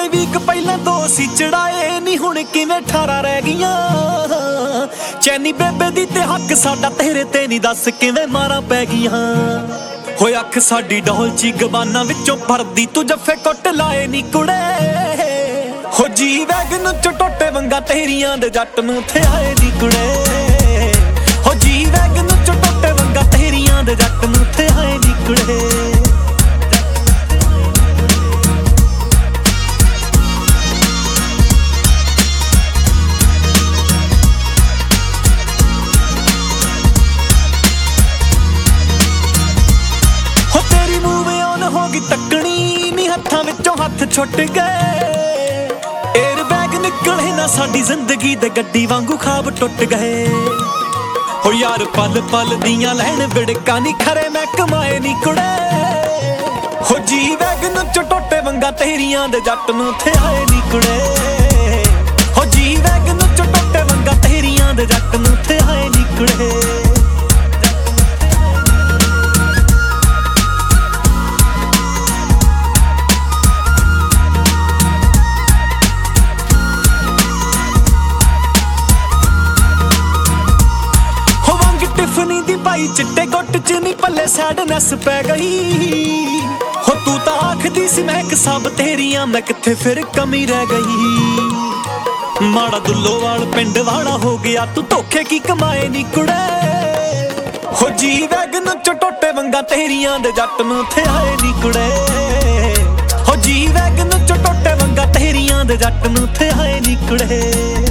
ਥੋੜੇ ਵੀਕ ਪਹਿਲਾਂ 2 ਸੀ ਚੜਾਏ ਨੀ ਹੁਣ ਕਿਵੇਂ 18 ਰਹਿ ਗਈਆਂ ਚੈਨੀ ਬੇਬੇ ਦੀ ਤੇ ਹੱਕ ਸਾਡਾ ਤੇਰੇ ਤੇ ਨਹੀਂ ਦੱਸ ਕਿਵੇਂ ਮਾਰਾਂ ਪੈ ਗਈਆਂ ਹੋਏ ਅੱਖ ਸਾਡੀ ਡੋਲਚੀ ਗਬਾਨਾਂ ਵਿੱਚੋਂ ਪਰਦੀ ਤੂੰ ਜੱਫੇ ਕੁੱਟ ਲਾਏ ਨੀ ਕੁੜੇ ਹੋ ਜੀ ਵੈਗਨ ਚ ਟੋਟੇ ਵੰਗਾ ਤੇਰੀਆਂ ਦੇ ਜੱਟ ਨੂੰ ਥੇ ਆਏ ਨੀ ਕੁੜੇ ਹੋ ਜੀ ਵੈਗਨ ਚ ਟੋਟੇ ਵੰਗਾ ਤੇਰੀਆਂ ਦੇ ਜੱਟ ਨੂੰ ਥੇ ਆਏ ਨੀ ਕੁੜੇ ਤੱਕਣੀ ਨੀ ਹੱਥਾਂ ਵਿੱਚੋਂ ਹੱਥ ਛੁੱਟ ਗਏ ਏਅਰ ਬੈਗ ਨਿਕਲੇ ਨਾ ਸਾਡੀ ਜ਼ਿੰਦਗੀ ਦੇ ਗੱਡੀ ਵਾਂਗੂ ਖਾਬ ਟੁੱਟ ਗਏ ਹੋ ਯਾਰ ਪਲ ਪਲ ਦੀਆਂ ਲੈਣ ਵਿੜਕਾਂ ਨੀ ਖਰੇ ਮੈਂ ਕਮਾਏ ਨੀ ਕੁੜੇ ਹੋ ਜੀ ਵੈਗਨ ਚ ਟੋਟੇ ਵੰਗਾ ਤੇਰੀਆਂ ਦੇ ਜੱਟ ਨੂੰ ਥੇ ਆਏ ਨੀ ਕੁੜੇ ਹੋ ਜੀ ਵੈਗਨ ਚ ਟੋਟੇ ਵੰਗਾ ਤੇਰੀਆਂ ਦੇ ਜੱਟ ਨੂੰ ਥੇ ਆਏ ਨੀ ਕੁੜੇ ਟਿਫਨੀ ਦੀ ਪਾਈ ਚਿੱਟੇ ਗੁੱਟ ਚ ਨੀ ਪੱਲੇ ਸੈਡਨੈਸ ਪੈ ਗਈ ਹੋ ਤੂੰ ਤਾਂ ਆਖਦੀ ਸੀ ਮੈਂ ਸਭ ਤੇਰੀਆਂ ਮੈਂ ਕਿੱਥੇ ਫਿਰ ਕਮੀ ਰਹਿ ਗਈ ਮਾੜਾ ਦੁੱਲੋਵਾਲ ਪਿੰਡ ਵਾਲਾ ਹੋ ਗਿਆ ਤੂੰ ਧੋਖੇ ਕੀ ਕਮਾਏ ਨੀ ਕੁੜੇ ਹੋ ਜੀ ਵੈਗਨ ਚ ਟੋਟੇ ਵੰਗਾ ਤੇਰੀਆਂ ਦੇ ਜੱਟ ਨੂੰ ਥੇ ਆਏ ਨੀ ਕੁੜੇ ਹੋ ਜੀ ਵੈਗਨ ਚ ਟੋਟੇ ਵੰਗਾ ਤੇਰੀਆਂ ਦੇ ਜੱਟ ਨੂੰ ਥੇ ਆਏ ਨੀ ਕੁੜੇ